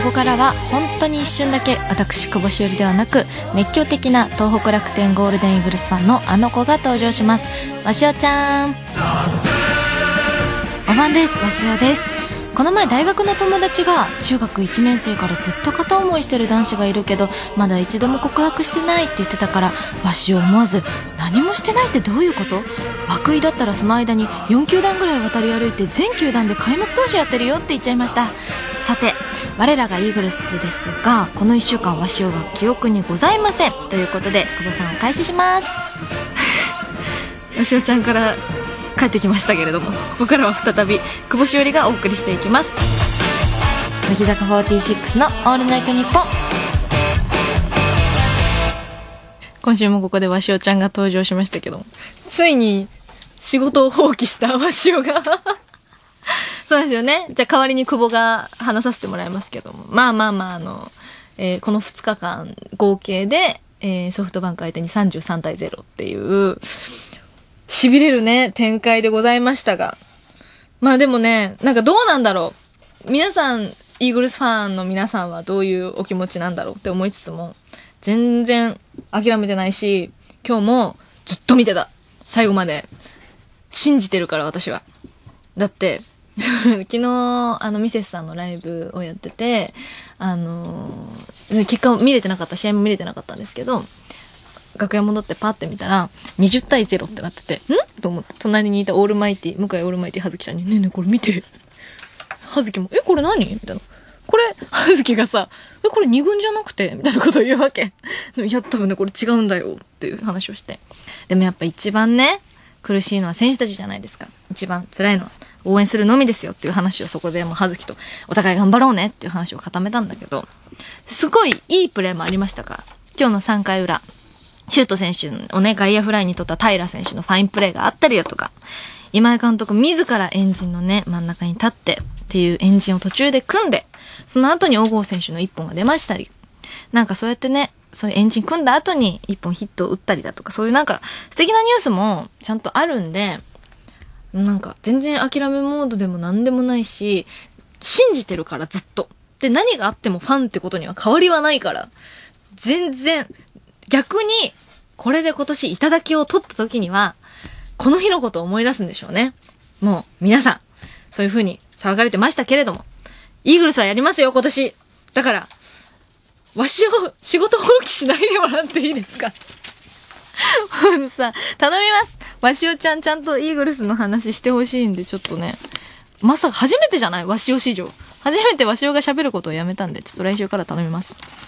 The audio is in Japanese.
こからは本当に一瞬だけ私久保しおりではなく熱狂的な東北楽天ゴールデンイーグルスファンのあの子が登場します。わしおちゃんおばんです。わしおです。この前大学の友達が中学1年生からずっと片思いしてる男子がいるけどまだ一度も告白してないって言ってたから、わしお思わず何もしてないってどういうこと？涌井だったらその間に4球団ぐらい渡り歩いて全球団で開幕投手やってるよって言っちゃいました。さて我らがイーグルスですが、この1週間わしおは記憶にございませんということで久保さんお返ししますわしおちゃんから帰ってきましたけれども、ここからは再び久保しおりがお送りしていきます。乃木坂46のオールナイトニッポン。今週もここでわしおちゃんが登場しましたけども、ついに仕事を放棄したわしおがそうですよね。じゃあ代わりに久保が話させてもらいますけども、この2日間合計で、ソフトバンク相手に33対0っていう痺れるね展開でございましたが、でもね、なんかどうなんだろう、皆さんイーグルスファンの皆さんはどういうお気持ちなんだろうって思いつつも全然諦めてないし、今日もずっと見てた。最後まで信じてるから私は。だって昨日ミセスさんのライブをやってて、結果を見れてなかった、試合も見れてなかったんですけど、楽屋戻ってパッて見たら20対0ってなってて、と思って隣にいたオールマイティ、向井オールマイティ葉月ちゃんに、ねえねえこれ見て、葉月もこれ何みたいな、これ葉月がさ、これ2軍じゃなくてみたいなことを言うわけ。いや多分ねこれ違うんだよっていう話をして、でもやっぱ一番ね苦しいのは選手たちじゃないですか。一番辛いのは応援するのみですよっていう話を、そこでもう葉月とお互い頑張ろうねっていう話を固めたんだけど、すごいいいプレーもありましたから、今日の3回裏シュート選手をね外野フライに取った平選手のファインプレーがあったりだとか、今井監督自らエンジンのね真ん中に立ってっていうエンジンを途中で組んで、その後に小郷選手の1本が出ましたり、なんかそうやってね、そういうエンジン組んだ後に1本ヒットを打ったりだとか、そういうなんか素敵なニュースもちゃんとあるんで、なんか全然諦めモードでもなんでもないし、信じてるからずっと。で、何があってもファンってことには変わりはないから、全然、逆にこれで今年頂きを取った時には、この日のことを思い出すんでしょうね。もう皆さん、そういう風に騒がれてましたけれども、イーグルスはやりますよ今年。だから、わしを仕事放棄しないでもらっていいですかさ、頼みます。わしおちゃんちゃんとイーグルスの話してほしいんで、ちょっとね、まさか初めてじゃない？わしお史上。初めてわしおが喋ることをやめたんで、ちょっと来週から頼みます。